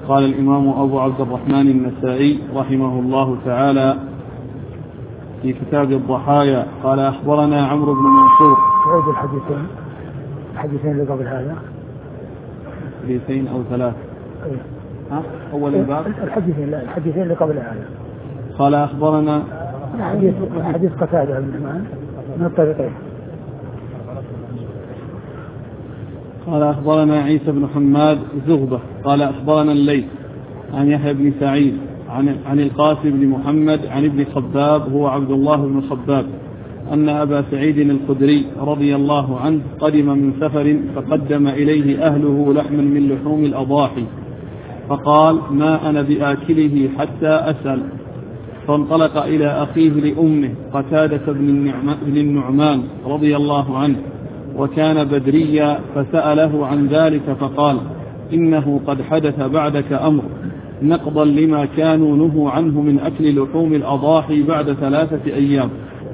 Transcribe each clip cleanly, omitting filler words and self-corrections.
قال الإمام أبو عبد الرحمن النسائي رحمه الله تعالى في كتاب الضحايا قال أخبرنا عمرو بن منصور. تعيد الحديثين اللي قبل هذا، حديثين أو ثلاث. أول الباب الحديثين اللي قبل هذا. قال أخبرنا حديث قتادة بن نعمان من الطريقين. قال أخبرنا عيسى بن حماد زغبة قال أخبرنا الليث عن يحيى بن سعيد عن القاسم بن محمد عن ابن خباب هو عبد الله بن خباب أن أبا سعيد الخدري رضي الله عنه قدم من سفر فقدم إليه أهله لحما من لحوم الأضاحي فقال ما أنا بآكله حتى أسأل، فانطلق إلى أخيه لأمه قتادة بن النعمان رضي الله عنه وكان بدريا فسأله عن ذلك فقال إنه قد حدث بعدك أمر نقضا لما كانوا نهوا عنه من أكل لحوم الأضاحي بعد 3 أيام.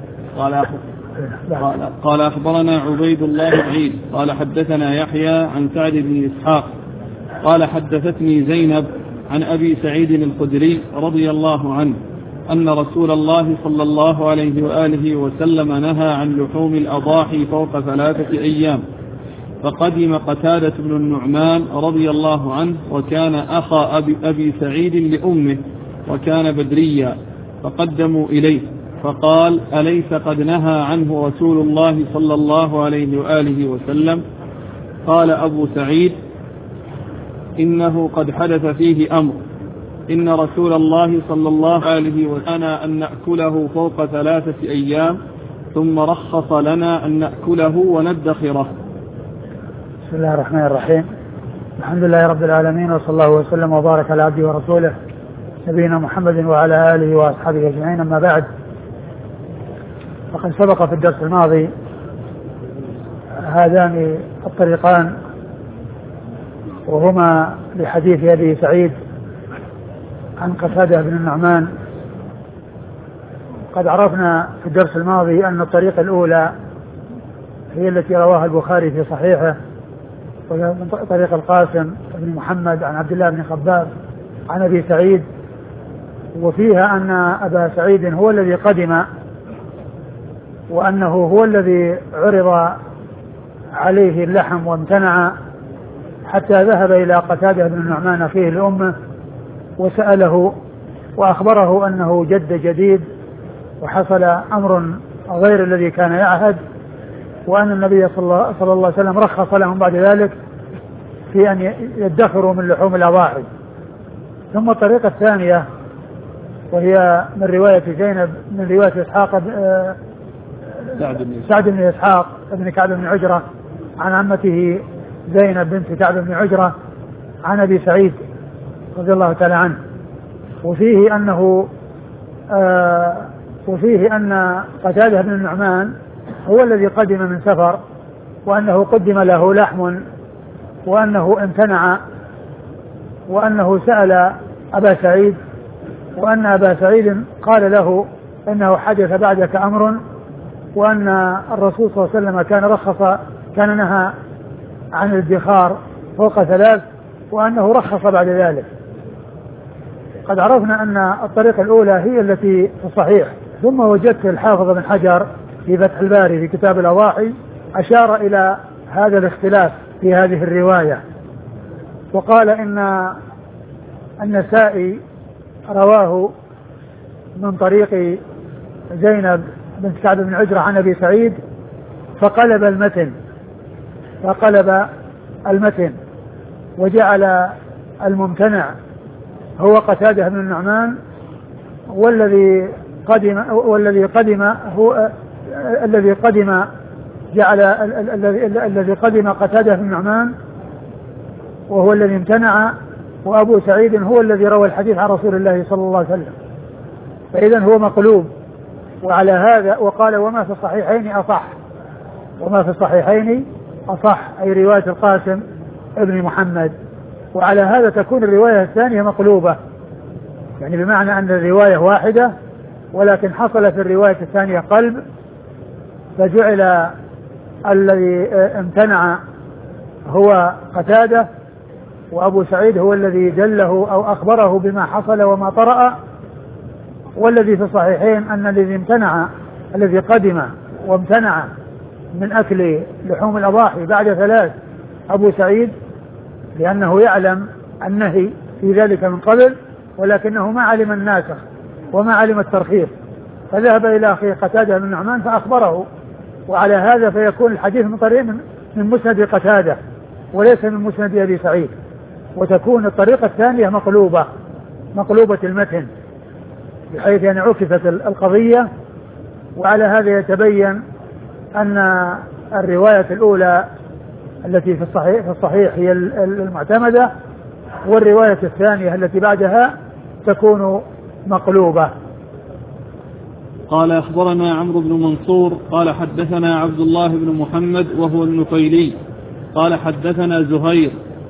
قال أخبرنا عبيد الله بن عيد قال حدثنا يحيى عن سعد بن إسحاق قال حدثتني زينب عن أبي سعيد الخدري رضي الله عنه أن رسول الله صلى الله عليه وآله وسلم نهى عن لحوم الأضاحي فوق 3 أيام، فقدم قتادة بن النعمان رضي الله عنه وكان أخا أبي سعيد لأمه وكان بدريا، فقدموا إليه فقال أليس قد نهى عنه رسول الله صلى الله عليه وآله وسلم؟ قال أبو سعيد إنه قد حدث فيه أمر، إن رسول الله صلى الله عليه وسلم أن نأكله فوق 3 أيام ثم رخص لنا أن نأكله وندخره. بسم الله الرحمن الرحيم، الحمد لله رب العالمين وصلى الله وسلم وبارك على عبده ورسوله نبينا محمد وعلى آله وأصحابه أجمعين. أما بعد، فقد سبق في الدرس الماضي هذان الطريقان وهما لحديث أبي سعيد عن قتادة بن النعمان. قد عرفنا في الدرس الماضي أن الطريقة الأولى هي التي رواها البخاري في صحيحه من طريق القاسم بن محمد عن عبد الله بن خباب عن أبي سعيد، وفيها أن أبا سعيد هو الذي قدم وأنه هو الذي عرض عليه اللحم وامتنع حتى ذهب إلى قتادة بن النعمان أخيه لأمه وسأله وأخبره أنه جد جديد وحصل أمر غير الذي كان يعهد، وأن النبي صلى الله عليه وسلم رخص لهم بعد ذلك في أن يدخروا من لحوم الأضاحي. ثم الطريقة الثانية وهي من رواية زينب من رواية إسحاق سعد بن إسحاق بن كعب بن عجرة عن عمته زينب بنت كعب بن عجرة عن أبي سعيد رضي الله تعالى عنه، وفيه أن قتادة بن النعمان هو الذي قدم من سفر وأنه قدم له لحم وأنه امتنع وأنه سأل أبا سعيد وأن أبا سعيد قال له إنه حدث بعدك أمر، وأن الرسول صلى الله عليه وسلم كان نهى عن الادخار فوق 3 وأنه رخص بعد ذلك. قد عرفنا أن الطريقة الأولى هي التي في الصحيح. ثم وجدت الحافظ بن حجر في فتح الباري في كتاب الأضاحي أشار إلى هذا الاختلاف في هذه الرواية، وقال إن النسائي رواه من طريق زينب بنت كعب بن عجرة عن أبي سعيد فقلب المتن وجعل الممتنع هو قتادة بن النعمان، والذي قدم قتادة بن النعمان وهو الذي امتنع، وأبو سعيد هو الذي روى الحديث عن رسول الله صلى الله عليه وسلم، فإذا هو مقلوب. وعلى هذا وقال وما في الصحيحين أصح أي رواية القاسم ابن محمد. وعلى هذا تكون الرواية الثانية مقلوبة، يعني بمعنى أن الرواية واحدة ولكن حصل في الرواية الثانية قلب، فجعل الذي امتنع هو قتادة وأبو سعيد هو الذي دله أو أخبره بما حصل وما طرأ. والذي في الصحيحين أن الذي قدم وامتنع من أكل لحوم الأضاحي بعد 3 أبو سعيد، لأنه يعلم النهي في ذلك من قبل، ولكنه ما علم الناسخ وما علم الترخيص، فذهب إلى أخي قتادة بن النعمان فأخبره. وعلى هذا فيكون الحديث من طريق من مسند قتادة وليس من مسند أبي سعيد، وتكون الطريقة الثانية مقلوبة المتن، بحيث يعني عكست القضية. وعلى هذا يتبين أن الرواية الأولى التي في الصحيح هي المعتمدة، والرواية الثانية التي بعدها تكون مقلوبة. قال أخبرنا عمرو بن منصور قال حدثنا عبد الله بن محمد وهو النفيلي قال حدثنا زهير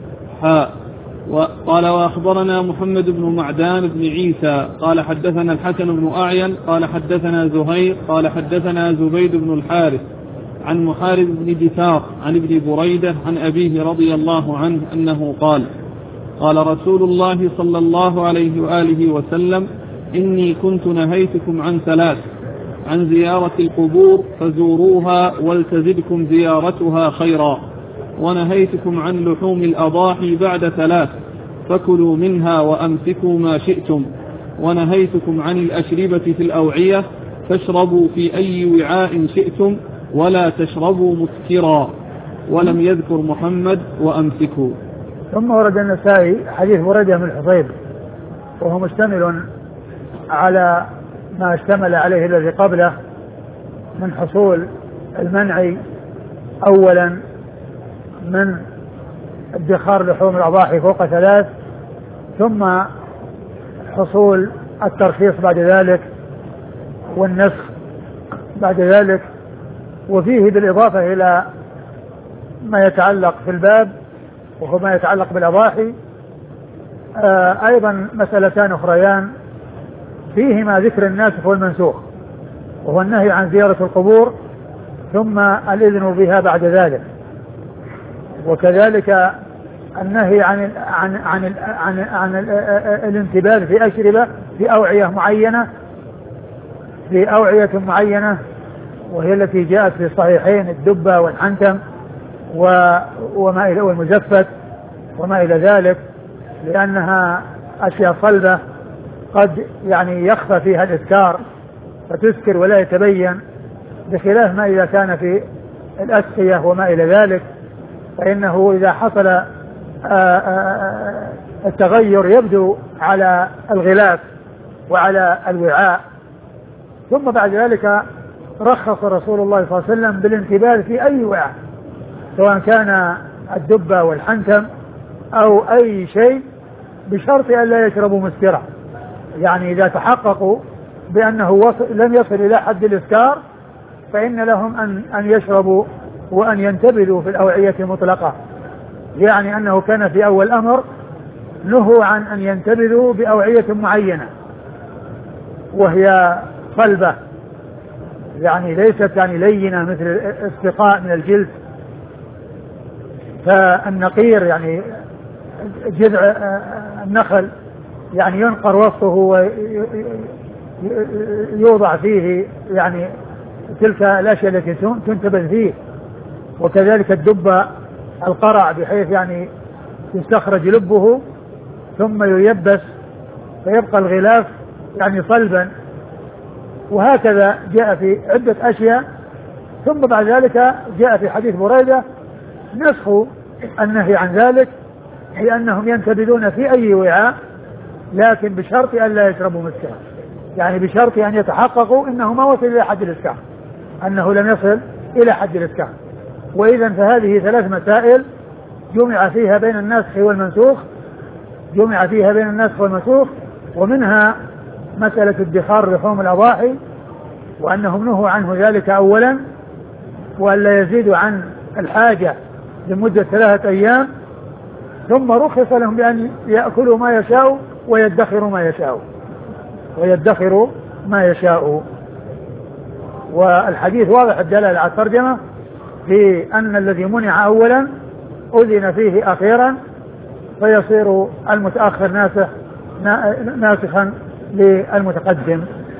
قال وأخبرنا محمد بن معدان بن عيسى قال حدثنا الحسن بن أعين قال حدثنا زهير قال حدثنا زبيد بن الحارث عن محارب بن دثار عن ابن بريدة عن أبيه رضي الله عنه أنه قال رسول الله صلى الله عليه وآله وسلم: إني كنت نهيتكم عن 3: عن زيارة القبور فزوروها ولتزدكم زيارتها خيرا، ونهيتكم عن لحوم الأضاحي بعد 3: فكلوا منها وأمسكوا ما شئتم، ونهيتكم عن الأشربة في الأوعية فاشربوا في أي وعاء شئتم ولا تشربوا مسكرا، ولم يذكر محمد وأمسكوا. ثم ورد النسائي حديث بريدة بن الحصيب، وهو مشتمل على ما اشتمل عليه الذي قبله من حصول المنع أولا من ادخار لحوم الأضاحي فوق 3، ثم حصول الترخيص بعد ذلك والنسخ بعد ذلك. وفيه بالإضافة إلى ما يتعلق في الباب وهو ما يتعلق بالأضاحي أيضا مسألتان أخريان فيهما ذكر الناسخ والمنسوخ، وهو النهي عن زيارة القبور ثم الإذن بها بعد ذلك، وكذلك النهي عن الانتباه في أشربة في أوعية معينة وهي التي جاءت في الصحيحين: الدبة والحنتم والمزفت وما إلى ذلك، لأنها أشياء صلبة قد يعني يخفى فيها الإسكار فتسكر ولا يتبين، بخلاف ما إذا كان في الأسقية وما إلى ذلك، فإنه إذا حصل التغير يبدو على الغلاف وعلى الوعاء. ثم بعد ذلك رخص رسول الله صلى الله عليه وسلم بالانتباه في أي وعاء، سواء كان الدبة والحنتم أو أي شيء، بشرط أن لا يشربوا مسكرا. يعني إذا تحققوا بأنه لم يصل إلى حد الإسكار فإن لهم أن يشربوا وأن ينتبذوا في الأوعية مطلقة، يعني أنه كان في أول أمر نهوا عن أن ينتبذوا بأوعية معينة وهي صلبة، يعني ليست يعني لينة مثل استقاء من الجلد. فالنقير يعني جذع النخل يعني ينقر وسطه ويوضع فيه يعني تلك الأشياء التي تنتبذ فيه، وكذلك الدبة القرع بحيث يعني يستخرج لبه ثم ييبس فيبقى الغلاف يعني صلبا، وهكذا جاء في عدة أشياء. ثم بعد ذلك جاء في حديث بريدة نسخ النهي عن ذلك لأنهم ينتبذون في أي وعاء، لكن بشرط أن لا يشربوا مسكرا، يعني بشرط أن يتحققوا أنه ما وصل إلى حد الإسكار، أنه لم يصل إلى حد الإسكار. وإذا فهذه 3 مسائل جمع فيها بين الناسخ والمنسوخ، ومنها مسألة ادخار لحوم الأضاحي وأنهم نهوا عنه ذلك أولا، وأن لا يزيدوا عن الحاجة لمدة 3 أيام، ثم رخص لهم بأن يأكلوا ما يشاء ويدخروا ما يشاء. والحديث واضح الدلالة على الترجمة في أن الذي منع أولا أذن فيه أخيرا، فيصير المتأخر ناسخا للمتقدم.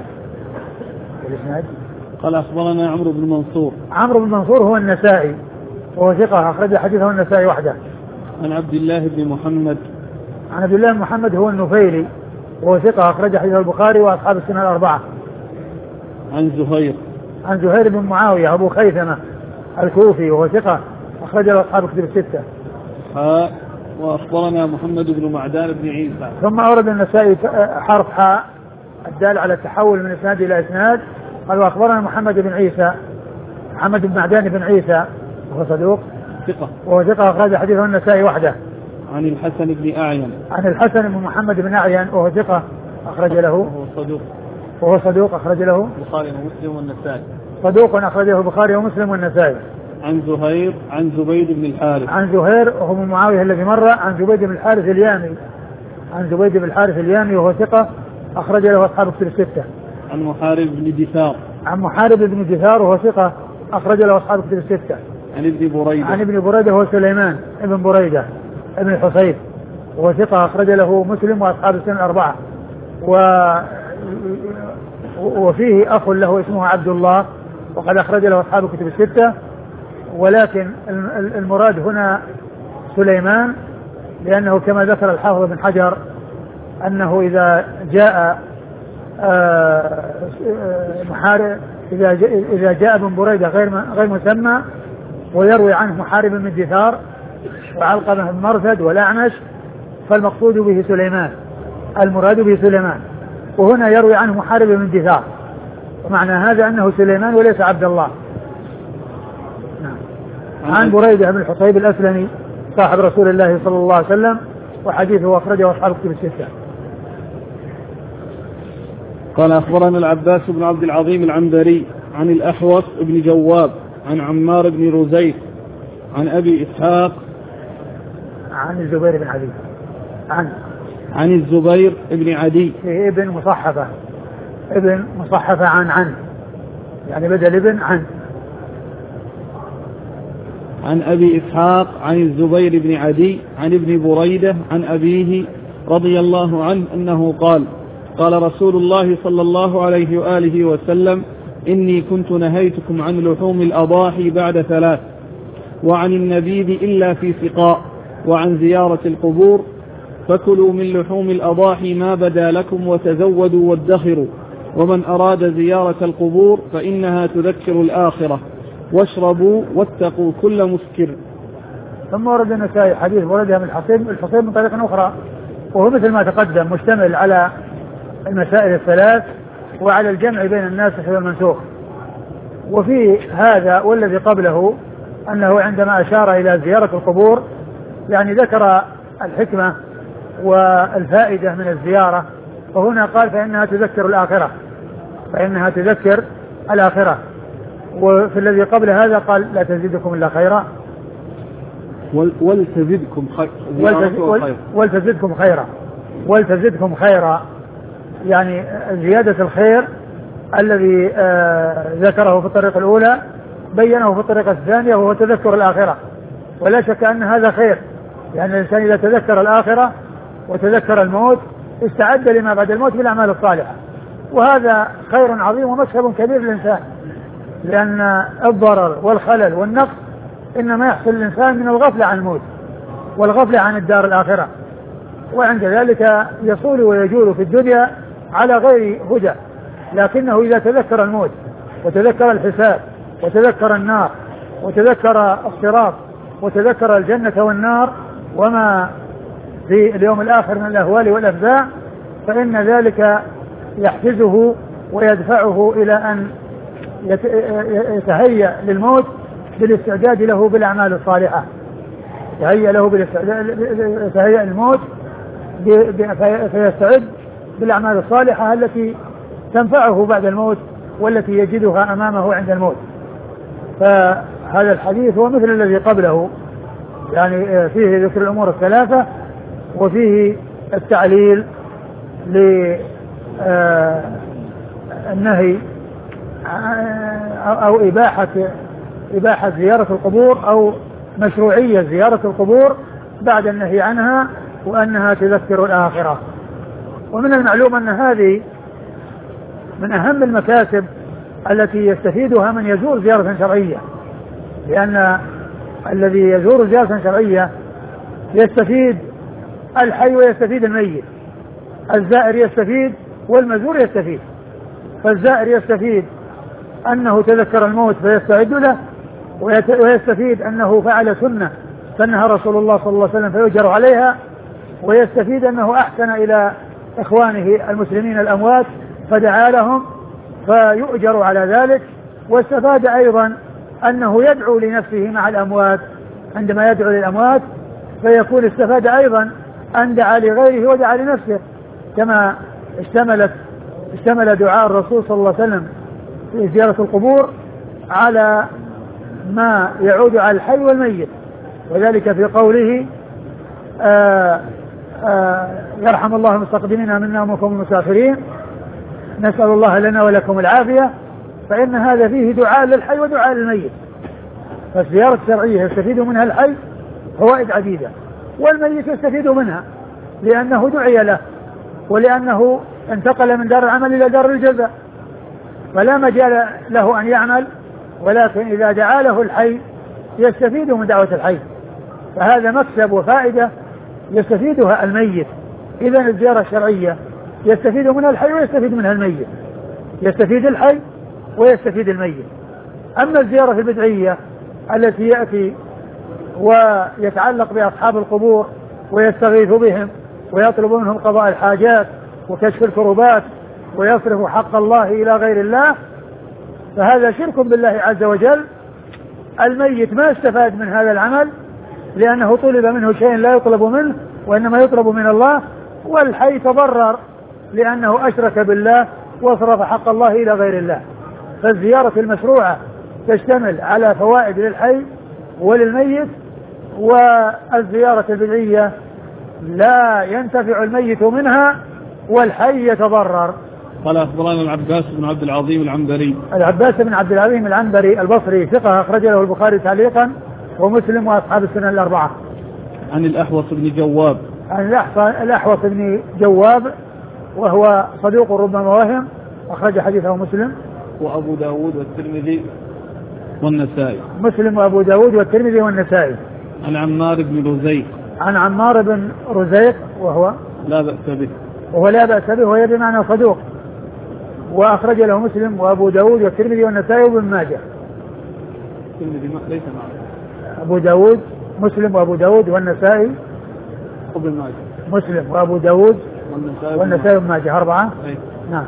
قال أخبرنا عمرو بن منصور. عمرو بن منصور هو النسائي وهو ثقة أخرج حديثه النسائي وحده. عن عبد الله بن محمد. عن عبد الله بن محمد هو النفيلي وهو ثقة أخرج حديثه البخاري وأصحاب السنة الأربعة. عن زهير. عن زهير بن معاوية أبو خيثمة الكوفي وهو ثقة أخرج له أصحاب الكتب الستة. وأخبرنا محمد بن معدان بن عيسى. ثم أورد النسائي حرف حاء الدال على التحول من إسناد إلى إسناد. قال وأخبرنا محمد بن عيسى محمد بن معدان بن عيسى وهو صدوق ثقة وهو ثقة أخرج حديثه النسائي وحده. عن الحسن بن أعين. عن الحسن بن محمد بن أعين وهو ثقة أخرج له. وهو صدوق أخرج له البخاري ومسلم والنسائي. صدوق أخرجه البخاري ومسلم والنسائي. عن زهير عن زبيد بن الحارث. عن زهير وهو من معاوية الذي مر. عن زبيد بن الحارث اليامي. عن زبيد بن الحارث اليامي وهو ثقة أخرج له أصحاب الكتب الستة. عن محارب بن دثار. عن محارب بن دثار وهو ثقة أخرج له أصحاب الكتب الستة. عن ابن بريدة. عن ابن بريدة هو سليمان ابن بريدة ابن الحصيب وهو ثقة أخرج له مسلم وأصحاب السنة الأربعة. وفيه أخ له اسمه عبد الله وقد أخرج له أصحاب الكتب الستة، ولكن المراد هنا سليمان لأنه كما ذكر الحافظ بن حجر أنه إذا جاء محارب إذا جاء ابن بريدة غير مسمى ويروي عنه محارب بن دثار وعلقمة بن مرثد والأعمش فالمقصود به سليمان، المراد به سليمان، وهنا يروي عنه محارب بن دثار، ومعنى هذا أنه سليمان وليس عبد الله. عن بريدة بن الحصيب الأسلمي صاحب رسول الله صلى الله عليه وسلم وحديثه أخرجه أصحاب الكتب الستة. قال أخبرنا العباس بن عبد العظيم العنبري عن الأحوص بن جواب عن عمار بن رزيق عن أبي إسحاق عن الزبير بن عدي عن الزبير بن عدي ابن مصحفة عن يعني بدل ابن عن أبي إسحاق عن الزبير بن عدي عن ابن بريدة عن أبيه رضي الله عنه أنه قال رسول الله صلى الله عليه وآله وسلم إني كنت نهيتكم عن لحوم الأضاحي بعد 3 وعن النبيذ إلا في سقاء وعن زيارة القبور فكلوا من لحوم الأضاحي ما بدا لكم وتزودوا وادخروا ومن أراد زيارة القبور فإنها تذكر الآخرة واشربوا واتقوا كل مسكر. ثم ورد النسائي حديث وردها من الحصيب من طريق أخرى وهو مثل ما تقدم مشتمل على المسائل 3 وعلى الجمع بين الناسخ والمنسوخ. وفي هذا والذي قبله أنه عندما أشار إلى زيارة القبور يعني ذكر الحكمة والفائدة من الزيارة، وهنا قال فإنها تذكر الآخرة، وفي الذي قبل هذا قال لا تزيدكم إلا خيرا ولتزدكم خيرا يعني زيادة الخير الذي ذكره في الطريقة الأولى بينه في الطريقة الثانية وهو تذكر الآخرة، ولا شك أن هذا خير، يعني الإنسان إذا تذكر الآخرة وتذكر الموت استعد لما بعد الموت بالأعمال الصالحة، وهذا خير عظيم ومكسب كبير للإنسان، لأن الضرر والخلل والنقص إنما يحصل الإنسان من الغفلة عن الموت والغفلة عن الدار الآخرة، وعند ذلك يصول ويجول في الدنيا على غير هدى. لكنه إذا تذكر الموت وتذكر الحساب وتذكر النار وتذكر الصراط وتذكر الجنة والنار وما في اليوم الآخر من الأهوال والأفزاع فإن ذلك يحفزه ويدفعه إلى أن يتهيأ للموت بالاستعداد له بالأعمال الصالحة، يتهيأ الموت فيستعد بالأعمال الصالحة التي تنفعه بعد الموت والتي يجدها أمامه عند الموت. فهذا الحديث هو مثل الذي قبله، يعني فيه ذكر الأمور 3 وفيه التعليل للنهي أو إباحة زيارة القبور أو مشروعية زيارة القبور بعد النهي عنها وأنها تذكر الآخرة. ومن المعلوم أن هذه من أهم المكاسب التي يستفيدها من يزور زيارة شرعية، لأن الذي يزور زيارة شرعية يستفيد الحي ويستفيد الميت، الزائر يستفيد والمزور يستفيد. فالزائر يستفيد أنه تذكر الموت فيستعد له، ويستفيد أنه فعل سنة سنها رسول الله صلى الله عليه وسلم فيؤجر عليها، ويستفيد أنه أحسن إلى إخوانه المسلمين الأموات فدعا لهم فيؤجر على ذلك. واستفاد أيضا أنه يدعو لنفسه مع الأموات، عندما يدعو للأموات فيكون استفاد أيضا أن دعا لغيره ودعا لنفسه، كما اشتمل دعاء الرسول صلى الله عليه وسلم في زيارة القبور على ما يعود على الحي والميت، وذلك في قوله يرحم الله المستقدمين منا ومنكم المسافرين، نسأل الله لنا ولكم العافية. فإن هذا فيه دعاء للحي ودعاء للميت. فالزيارة الشرعية يستفيد منها الحي فوائد عديدة، والميت يستفيد منها لأنه دعي له، ولأنه انتقل من دار العمل إلى دار الجزاء، فلا مجال له أن يعمل، ولكن إذا دعا له الحي يستفيد من دعوة الحي. فهذا مكسب وفائدة يستفيدها الميت. إذن الزيارة الشرعية يستفيد منها الحي ويستفيد منها الميت، يستفيد الحي ويستفيد الميت. أما الزيارة البدعية التي يأتي ويتعلق بأصحاب القبور ويستغيث بهم ويطلب منهم قضاء الحاجات وكشف الكربات ويصرف حق الله إلى غير الله، فهذا شرك بالله عز وجل. الميت ما استفاد من هذا العمل لأنه طلب منه شيء لا يطلب منه وإنما يطلب من الله، والحي تضرر لأنه أشرك بالله وصرف حق الله إلى غير الله. فالزيارة المشروعة تشتمل على فوائد للحي وللميت، والزيارة البدعية لا ينتفع الميت منها والحي يتضرر. قال أخبرنا العباس بن عبد العظيم العنبري. العباس بن عبد العظيم العنبري البصري ثقة أخرج له البخاري تعليقا ومسلم وأصحاب السنن الأربعة. عن الأحوص بن جواب. عن الأحوص بن جواب وهو صدوق ربما وهم، أخرج حديثه مسلم وأبو داود والترمذي والنسائي. مسلم وأبو داود والترمذي والنسائي. عن عمار بن رزيق. عن عمار بن رزيق وهو لا بأس به. وهو لا بأس به وهي بمعنى صدوق، وأخرج له مسلم وأبو داود والترمذي والنسائي وابن ماجه. الترمذي ليس معه. أبو داود مسلم وأبو داود والنسائي وابن ماجه. مسلم وأبو داود والنسائي وابن ماجه أربعة. نعم.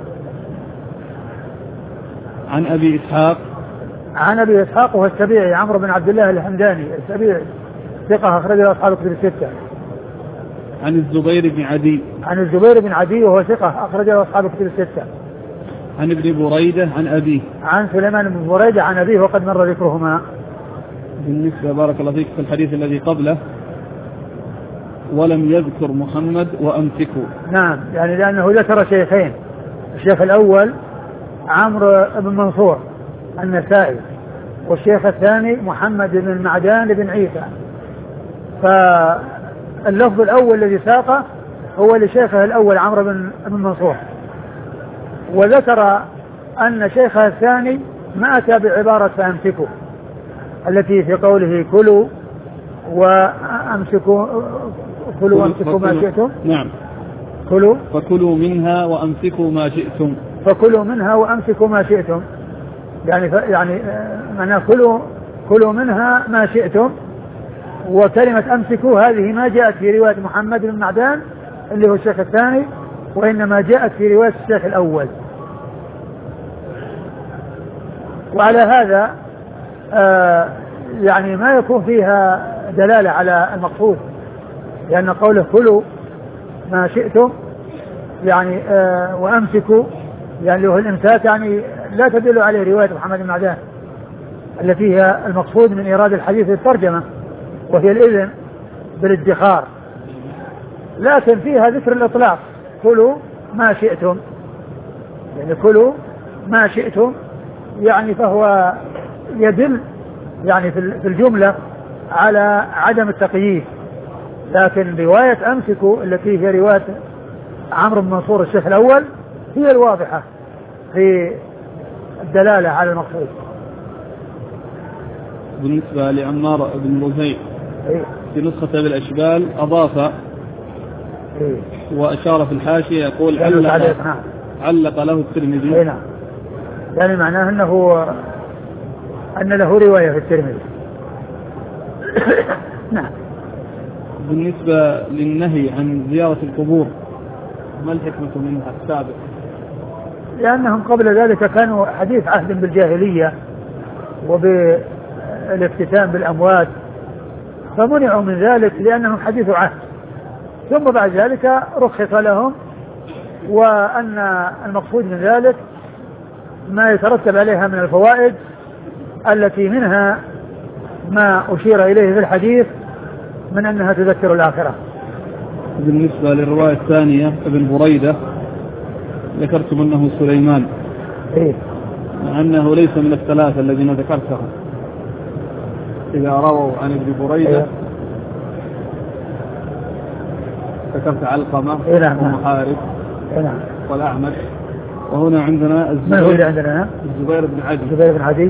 عن أبي إسحاق. عن أبي إسحاق وهو السبيعي عمرو بن عبد الله الحمداني السبيعي ثقة أخرج له أصحاب الكتب الستة. عن الزبير بن عدي. عن الزبير بن عدي وهو ثقة أخرج له أصحاب الكتب الستة. عن ابن بريدة عن أبيه. عن سليمان بن بريدة عن أبيه وقد مر ذكرهما. بالنسبة بارك الله فيك في الحديث الذي قبله ولم يذكر محمد وأمسكوا. نعم، يعني لأنه ذكر شيخين، الشيخ الأول عمرو بن منصور النسائي، والشيخ الثاني محمد بن المعدان بن عيسى. فاللفظ الأول الذي ساقه هو لشيخه الأول عمرو بن منصور، وذكر أن شيخه الثاني ما أتى بعبارة فأمسكوا التي في قوله كلوا وأمسكوا ما شئتم. نعم. فكلوا منها وأمسكوا ما شئتم. فكلوا منها وأمسكوا ما شئتم، يعني معناه كلوا منها ما شئتم. وكلمة أمسكوا هذه ما جاءت في رواية محمد بن معدان اللي هو الشيخ الثاني، وإنما جاءت في رواية الشيخ الأول. وعلى هذا يعني ما يكون فيها دلالة على المقصود، لأن قوله كلوا ما شئتم يعني وأمسكوا يعني هو الإمساك، يعني لا تدل عليه رواية محمد بن معدان التي هي المقصود من إيراد الحديث الترجمة، وهي الإذن بالادخار، لكن فيها ذكر الإطلاق كلوا ما شئتم، يعني كلوا ما شئتم يعني فهو يدل يعني في الجملة على عدم التقييد، لكن رواية أمسكوا التي هي رواية عمرو بن منصور الشيخ الأول هي الواضحة في الدلالة على المقصود. بالنسبة لعمار بن رزيق في نسخة بالأشبال أضاف وأشار في الحاشية يقول علق له الترمذي. نعم، يعني معناه أن له رواية في الترمذي. نعم. بالنسبة للنهي عن زيارة القبور ما الحكمة منها السابق؟ لأنهم قبل ذلك كانوا حديث عهد بالجاهلية وبالافتتان بالأموات فمنعوا من ذلك لأنهم حديث عهد، ثم بعد ذلك رخص لهم، وأن المقصود من ذلك ما يترتب عليها من الفوائد التي منها ما أشير إليه في الحديث من أنها تذكر الآخرة. بالنسبة للرواية الثانية ابن بريدة ذكرتم أنه سليمان مع أنه ليس من الثلاثة الذين ذكرتهم. إذا رووا عن ابن بريدة ذكرت علقمة ومحارب والأعمش، وهنا عندنا الزبير بن عدي.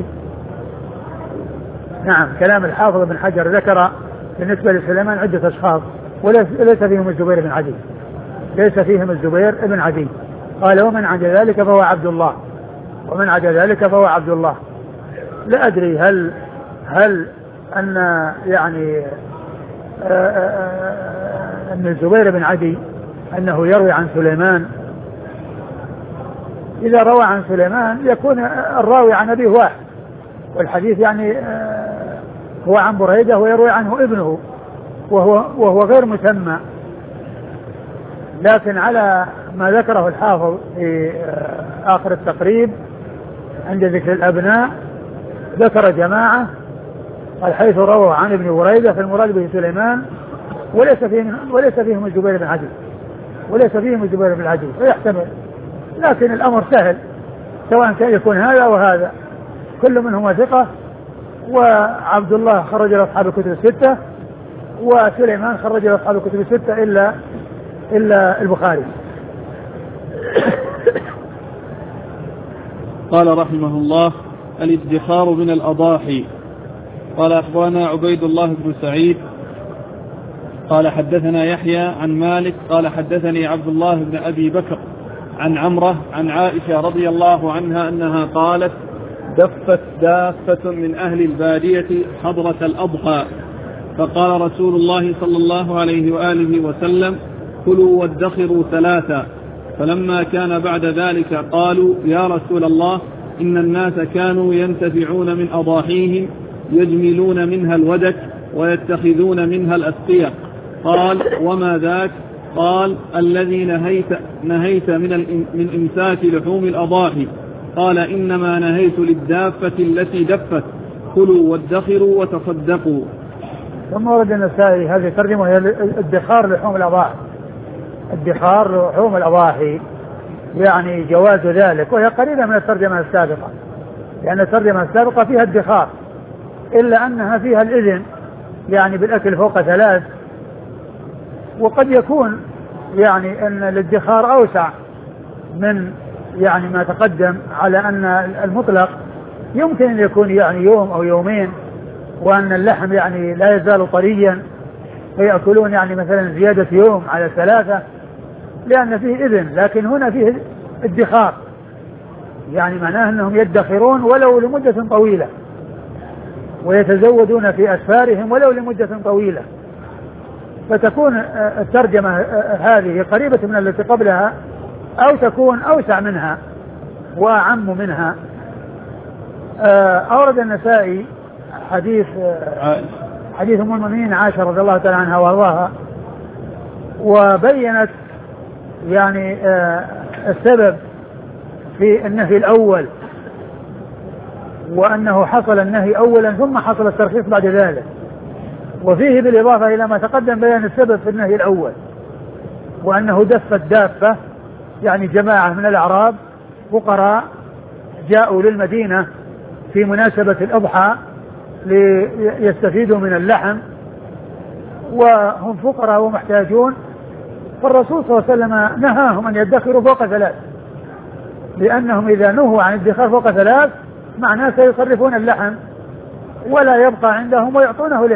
نعم، كلام الحافظ بن حجر ذكر بالنسبة لسليمان عدة أشخاص وليس فيهم الزبير بن عدي، ليس فيهم الزبير بن عدي. قال ومن عدا ذلك فهو عبد الله، ومن عدا ذلك فهو عبد الله. لا أدري هل أن يعني أن الزبير بن عدي أنه يروي عن سليمان. إذا روى عن سليمان يكون الراوي عن أبيه واحد، والحديث يعني هو عن بريدة ويروي عنه ابنه وهو غير مسمى. لكن على ما ذكره الحافظ في آخر التقريب عند ذكر الأبناء ذكر جماعة قال حيث روى عن ابن بريدة فالمراد به سليمان وليس فيهم الزبير بن عدي فيحتمل، لكن الأمر سهل سواء كان يكون هذا وهذا، كل منهما ثقة، وعبد الله خرج له أصحاب الكتب الستة وسليمان خرج له أصحاب الكتب الستة إلا البخاري. قال رحمه الله الادخار من الأضاحي. قال أخبرنا عبيد الله بن سعيد قال حدثنا يحيى عن مالك قال حدثني عبد الله بن أبي بكر عن عمرة عن عائشة رضي الله عنها أنها قالت دفت دافة من أهل البادية حضرة الأضحى فقال رسول الله صلى الله عليه وآله وسلم كلوا وادخروا ثلاثا، فلما كان بعد ذلك قالوا يا رسول الله إن الناس كانوا ينتفعون من أضاحيهم يجملون منها الودك ويتخذون منها الأسقية. قال وما ذاك؟ قال الذي نهيت من إمساك لحوم الأضاحي. قال إنما نهيت للدافة التي دفت كلوا وادخروا وتصدقوا. ثم ورد النسائي هذه الترجمة هي الادخار لحوم الأضاحي، ادخار لحوم الأضاحي يعني جواز ذلك، وهي قريبة من الترجمة السابقة لأن الترجمة السابقة فيها ادخار إلا أنها فيها الإذن يعني بالأكل فوق 3، وقد يكون يعني أن الادخار أوسع من يعني ما تقدم، على أن المطلق يمكن أن يكون يعني يوم أو يومين، وأن اللحم يعني لا يزال طريا فيأكلون يعني مثلا زيادة يوم على 3 لأن فيه إذن، لكن هنا فيه ادخار يعني معناه أنهم يدخرون ولو لمدة طويلة ويتزودون في أسفارهم ولو لمدة طويلة، فتكون الترجمة هذه قريبة من التي قبلها أو تكون أوسع منها وأعم منها. أورد النسائي حديث أم المؤمنين عائشة رضي الله تعالى عنها وارضاها، وبينت يعني السبب في النهي الأول، وأنه حصل النهي أولا ثم حصل الترخيص بعد ذلك، وفيه بالإضافة إلى ما تقدم بيان السبب في النهي الأول، وأنه دفت دافة يعني جماعة من الأعراب فقراء جاءوا للمدينة في مناسبة الأضحى ليستفيدوا من اللحم، وهم فقراء ومحتاجون، فالرسول صلى الله عليه وسلم نهاهم أن يدخروا فوق 3، لأنهم إذا نهوا عن الادخار فوق 3 معناه سيصرفون اللحم ولا يبقى عندهم ويعطونه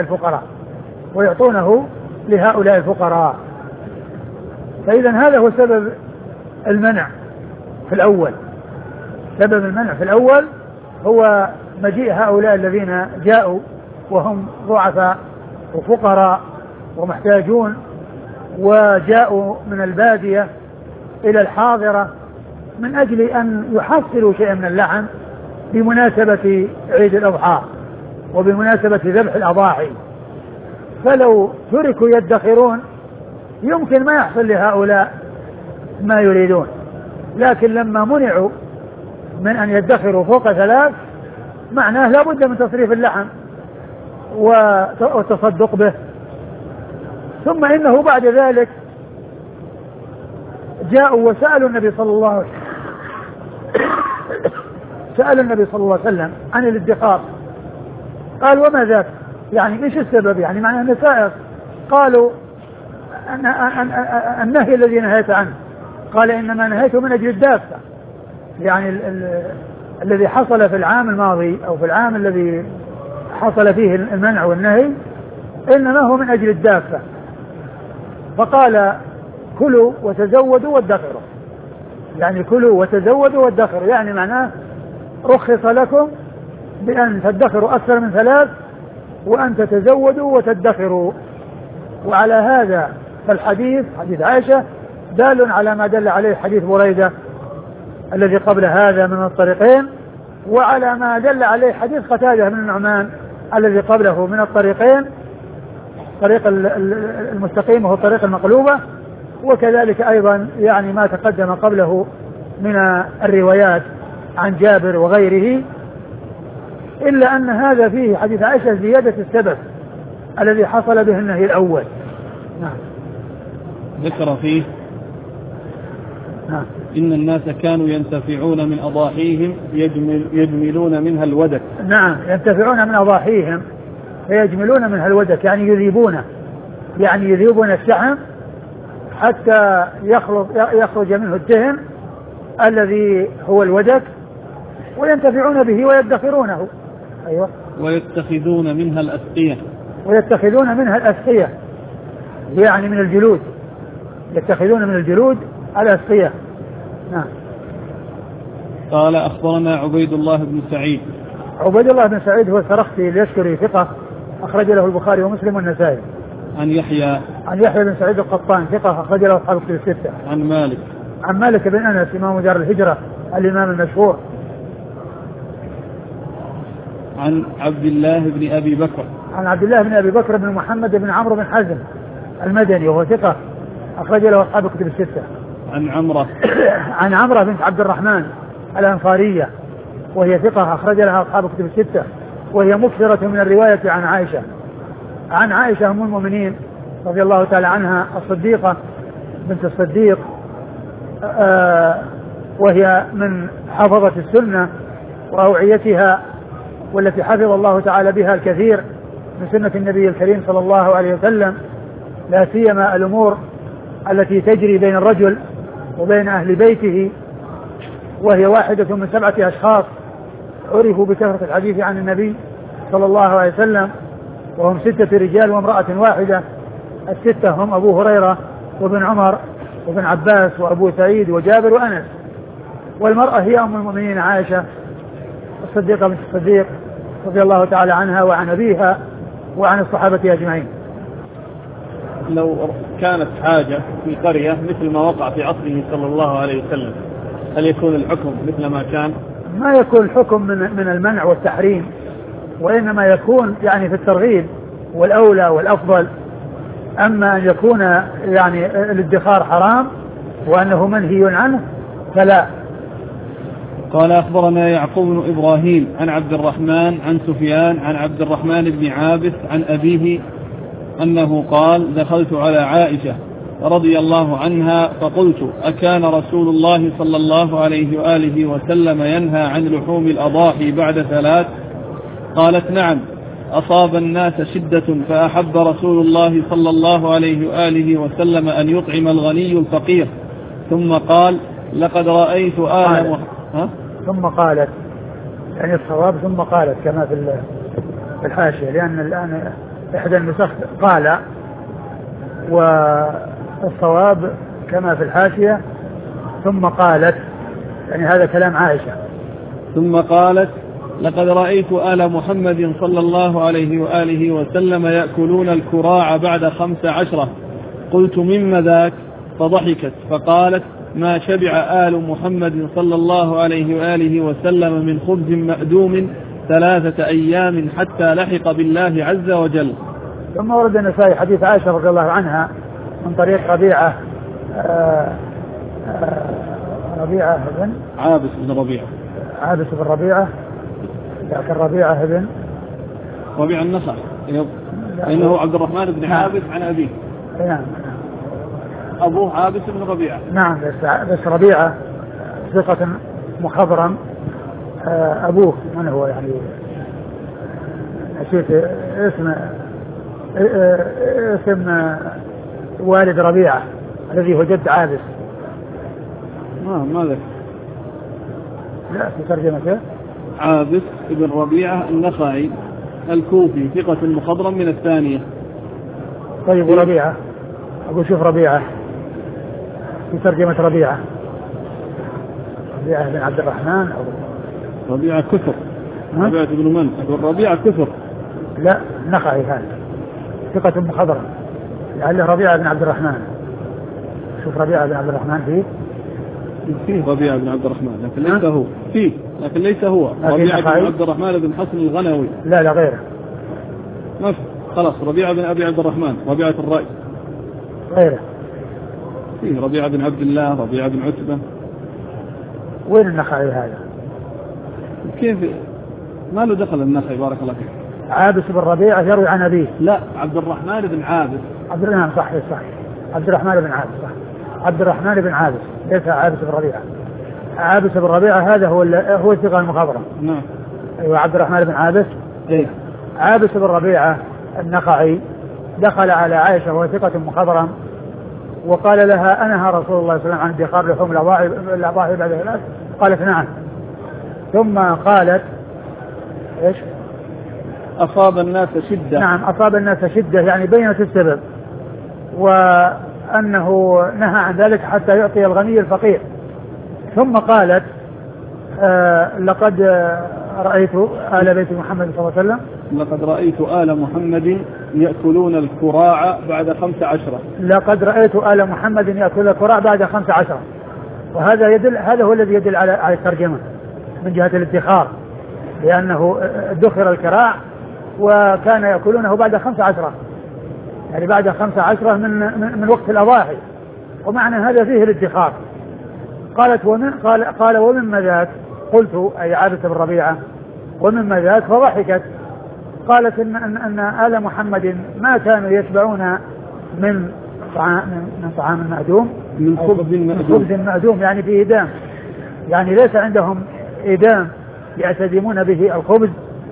لهؤلاء الفقراء. فإذا هذا هو سبب المنع في الأول. سبب المنع في الأول هو مجيء هؤلاء الذين جاءوا وهم ضعفاء وفقراء ومحتاجون، وجاءوا من البادية إلى الحاضرة من أجل أن يحصلوا شيئا من اللحم بمناسبة عيد الأضحى وبمناسبة ذبح الأضاحي. فلو تركوا يدخرون يمكن ما يحصل لهؤلاء ما يريدون، لكن لما منعوا من أن يدخروا فوق 3 معناه لا بد من تصريف اللحم والتصدق به. ثم إنه بعد ذلك جاءوا وسألوا النبي صلى الله عليه وسلم عن الادخار، قال وما ذاك؟ يعني ايش السبب؟ يعني معناه أنه سائر. قالوا النهي الذي نهيت عنه، قال إنما نهيته من أجل الدافة، يعني الذي حصل في العام الماضي أو في العام الذي حصل فيه المنع والنهي إنما هو من أجل الدافة. فقال كلوا وتزودوا وادخروا، يعني كلوا وتزودوا وادخروا، يعني معناه رخص لكم بأن تدخروا أكثر من 3 وأن تتزودوا وتدخروا. وعلى هذا فالحديث حديث عائشة دال على ما دل عليه حديث بريدة الذي قبل هذا من الطريقين، وعلى ما دل عليه حديث قتادة بن النعمان الذي قبله من الطريقين، طريق المستقيم وهو الطريق المقلوبة، وكذلك أيضا يعني ما تقدم قبله من الروايات عن جابر وغيره، إلا أن هذا فيه حديث عائشة زيادة السبب الذي حصل به النهي الأول. نعم. ذكر فيه نعم. إن الناس كانوا ينتفعون من أضاحيهم يجملون منها الودك. نعم، ينتفعون من أضاحيهم فيجملون منها الودك، يعني يذيبون الشحم حتى يخرج منه الدهن الذي هو الودك، وينتفعون به ويدخرونه. أيوة. ويتخذون منها الأسقية، يعني من الجلود، يتخذون من الجلود الأسقية. نعم. قال أخبرنا عبيد الله بن سعيد. عبيد الله بن سعيد هو السرخسي اليشكري ثقة، أخرج له البخاري ومسلم والنسائي. عن يحيى بن سعيد القطان ثقة، أخرج له أصحاب الكتب 6. عن مالك بن أنس إمام دار الهجرة الإمام المشهور. عن عبد الله بن أبي بكر بن محمد بن عمرو بن حزم المدني وهو ثقة، أخرج له أصحاب الكتب 6. عن عمرة بنت عبد الرحمن الأنصارية وهي ثقة، أخرج لها أصحاب الكتب 6، وهي مكثرة من الرواية عن عائشة أم المؤمنين رضي الله تعالى عنها الصديقة بنت الصديق، وهي من حفظة السنة وأوعيتها، والتي حفظ الله تعالى بها الكثير من سنة النبي الكريم صلى الله عليه وسلم، لا سيما الأمور التي تجري بين الرجل وبين أهل بيته، وهي واحدة من 7 أشخاص عرفوا بكثرة الحديث عن النبي صلى الله عليه وسلم، وهم 6 رجال وامرأة واحدة. ال6 هم أبو هريرة وابن عمر وابن عباس وأبو سعيد وجابر وأنس، والمرأة هي أم المؤمنين عائشة الصديقة بنت الصديق رضي الله تعالى عنها وعن أبيها وعن الصحابة أجمعين. لو كانت حاجة في قرية مثل ما وقع في عصره صلى الله عليه وسلم، هل يكون الحكم مثل ما كان؟ ما يكون الحكم من المنع والتحريم، وإنما يكون يعني في الترغيب والأولى والأفضل. أما أن يكون يعني الادخار حرام وأنه منهي عنه فلا. قال أخبرنا يعقوب بن إبراهيم عن عبد الرحمن عن سفيان عن عبد الرحمن بن عابس عن أبيه أنه قال: دخلت على عائشة رضي الله عنها فقلت: أكان رسول الله صلى الله عليه وآله وسلم ينهى عن لحوم الأضاحي بعد 3؟ قالت: نعم. أصاب الناس شدة فأحب رسول الله صلى الله عليه وآله وسلم أن يطعم الغني الفقير، ثم قال لقد رأيت ثم قالت، يعني الصواب ثم قالت كما في الحاشية، لأن الآن إحدى النسخ قال، والصواب كما في الحاشية ثم قالت، يعني هذا كلام عائشة. ثم قالت لقد رأيت آل محمد صلى الله عليه وآله وسلم يأكلون الكراع بعد 15، قلت مما ذاك؟ فضحكت فقالت ما شبع آل محمد صلى الله عليه وآله وسلم من خبز مأدوم 3 أيام حتى لحق بالله عز وجل. ثم ورد النسائي حديث عائشة رضي الله عنها من طريق ربيعة بن عابس بن ربيعة، لكن ربيعة بن ربيعة النخعي، إنه عبد الرحمن بن عابس عن أبيه. نعم. أبوه عابس بن ربيعة. نعم، بس ربيعة ثقة مخضرم. أبوه من هو؟ يعني نسيت اسم والد ربيعة الذي هو جد عابس. ما ذاك؟ لا، في ترجمته عابس بن ربيعة النخعي الكوفي ثقة مخضرم من الثانية. طيب، وربيعة أقول شوف ربيعة في ترجمة ربيعة بن عبد الرحمن أو ربيعة كثر. ربيعة بن من؟ ربيعة كثر. لا، النخعي هذا ثقة مخضرم، لعله ربيعة بن عبد الرحمن. شوف ربيعة بن عبد الرحمن فيه ربيعة بن عبد الرحمن، لكن ليس هو فيه، لكن ليس هو ربيعة بن عبد الرحمن بن حسن الغنوي. لا غيره. ما في، خلاص ربيعة بن أبي عبد الرحمن، ربيعة الرأي غيره. فيه ربيعة بن عبد الله، ربيعة بن عتبة. وين النخعي هذا؟ كيف ما له دخل النخعي؟ بارك الله فيك. عابس بن ربيعة يروي عن أبيه. لا، عبد الرحمن بن عابس. عبد الرحمن صح. عبد الرحمن بن عابس صح. عبد الرحمن بن عابس، ليس عابس بن ربيعة. عابس بن ربيعة هذا هو الثقة المخضرم. نعم. أيوة، عبد الرحمن بن عابس. إيه. عابس بن ربيعة النخعي دخل على عائشة وهو ثقة مخضرم، وقال لها أنهى رسول الله صلى الله عليه وسلم عن ادخار لحوم الأضاحي بعد 3؟ قالت نعم. ثم قالت إيش؟ أصاب الناس شدة. نعم، أصاب الناس شدة، يعني بينت السبب، وأنه نهى عن ذلك حتى يعطي الغني الفقير. ثم قالت لقد رأيت آل بيت محمد صلى الله عليه وسلم. لقد رأيت آل محمد يأكلون الكراع بعد 15. لقد رأيت آل محمد يأكل الكراع بعد 15. وهذا هذا هو الذي يدل على الترجمة من جهة الادخار، لأنه ادخر الكراع وكان يأكلونه بعد 15، يعني بعد 15 من وقت الأضاحي، ومعنى هذا فيه الادخار. قالت قال ومما ذاك؟ قلت أي عابس بن ربيعة ومما ذاك؟ فضحكت. قالت أن آل محمد ما كانوا يشبعون من طعام مأدوم، من خبز مأدوم، يعني فيه إدام، يعني ليس عندهم إدام يعتدمون به الخبز،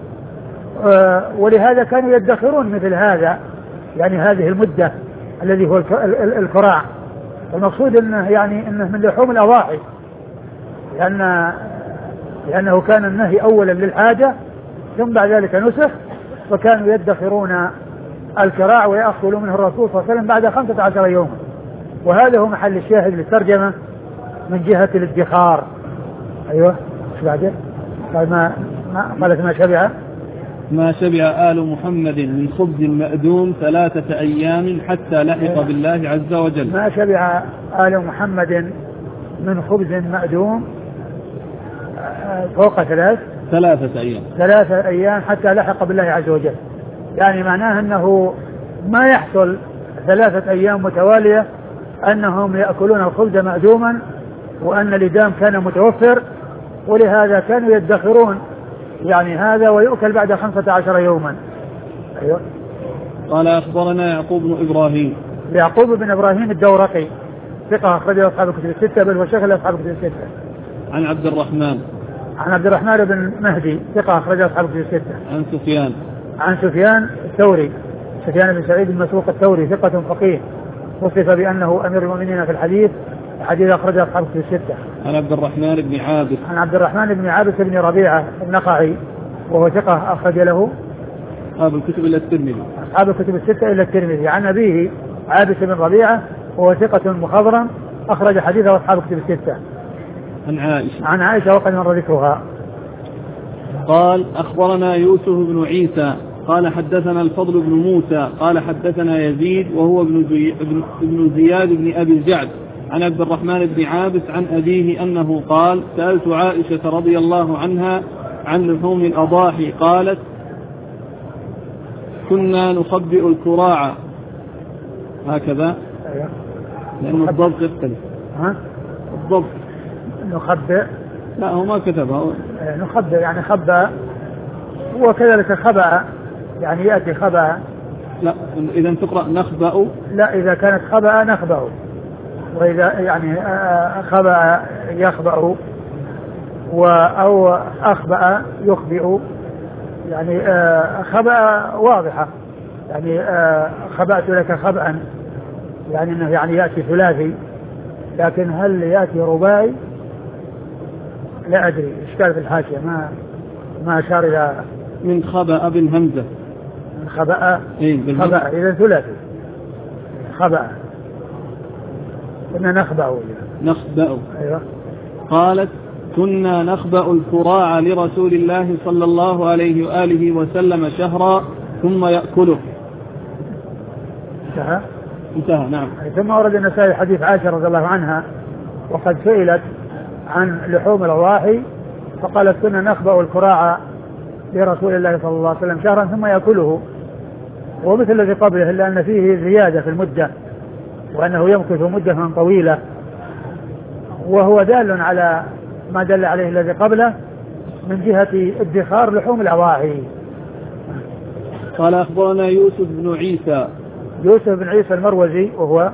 ولهذا كانوا يدخرون مثل هذا، يعني هذه المدة الذي هو الكراع. المقصود انه من لحوم الأضاحي، لأنه كان النهي أولا للحاجة ثم بعد ذلك نسخ، وكانوا يدخرون الكراع ويأكل منه الرسول صلى الله عليه وسلم بعد 15 يوما. وهذا هو محل الشاهد للترجمة من جهة الادخار. أيوة، ايش بعده؟ قالت ما شبع آل محمد من خبز مأدوم 3 أيام حتى لحق بالله عز وجل. ما شبع آل محمد من خبز مأدوم فوق 3 أيام. 3 أيام حتى لحق بالله عز وجل، يعني معناه أنه ما يحصل 3 أيام متوالية أنهم يأكلون الخبز مأدوما وأن الإدام كان متوفر، ولهذا كانوا يدخرون يعني هذا ويؤكل بعد 15 يوما. أيوة. قال أخبرنا يعقوب بن إبراهيم الدورقي ثقة أخرجه أصحاب الكتب الستة، بل هو شيخ أصحاب الكتب الستة. عن عبد الرحمن بن مهدي ثقة أخرجه أصحاب الكتب الستة. عن عن سفيان الثوري، سفيان بن سعيد المسروق الثوري ثقة فقيه، وصف بأنه أمير المؤمنين في الحديث أخرجه أصحاب الكتب الستة. عن عبد الرحمن بن عابس، عن عبد الرحمن بن عابس بن ربيعة النخعي وهو ثقة أخرج له أصحاب الكتب إلا الترمذي، أصحاب الكتب الستة إلا الترمذي. عن أبيه عابس بن ربيعة وهو ثقة مخضرم أخرج حديثه أصحاب الكتب الستة. عن عائشة وقد مر ذكرها. قال أخبرنا يوسف بن عيسى قال حدثنا الفضل بن موسى قال حدثنا يزيد وهو ابن زياد بن أبي الجعد عن عبد الرحمن بن عابس عن أبيه أنه قال سألت عائشة رضي الله عنها عن لحوم الأضاحي قالت كنا نخبئ الكراع هكذا لأن الضبط يختلف. الضبط نخبئ، لا هو ما كتبها، نخبئ يعني خبأ، وكذلك خبأ يعني يأتي خبأ. لا إذا تقرأ نخبأ، لا إذا كانت خبأ نخبأ، وإذا يعني خبأ يخبأ، أو أخبأ يخبئ، يعني خبأ واضحة، يعني خبأت لك خبأ يعني أنه يعني يأتي ثلاثي، لكن هل يأتي رباعي لا أدري، إشكال في الحاشية ما أشار إلى من خبأ بالهمزة، من خبأ خبأ إذا ثلاثي خبأ، كنا نخبأ. أيوة. قالت كنا نخبأ الكراع لرسول الله صلى الله عليه وآله وسلم شهرا ثم يأكله. انتهى. نعم. ثم ورد النسائي حديث عائشة رضي الله عنها وقد سئلت عن لحوم الأضاحي فقالت كنا نخبأ الكراع لرسول الله صلى الله عليه وسلم شهرا ثم يأكله، ومثل الذي قبله إلا أن فيه زيادة في المدة وأنه يمكث مدة طويلة، وهو دال على ما دل عليه الذي قبله من جهة ادخار لحوم الأضاحي. قال أخبرنا يوسف بن عيسى، يوسف بن عيسى المروزي وهو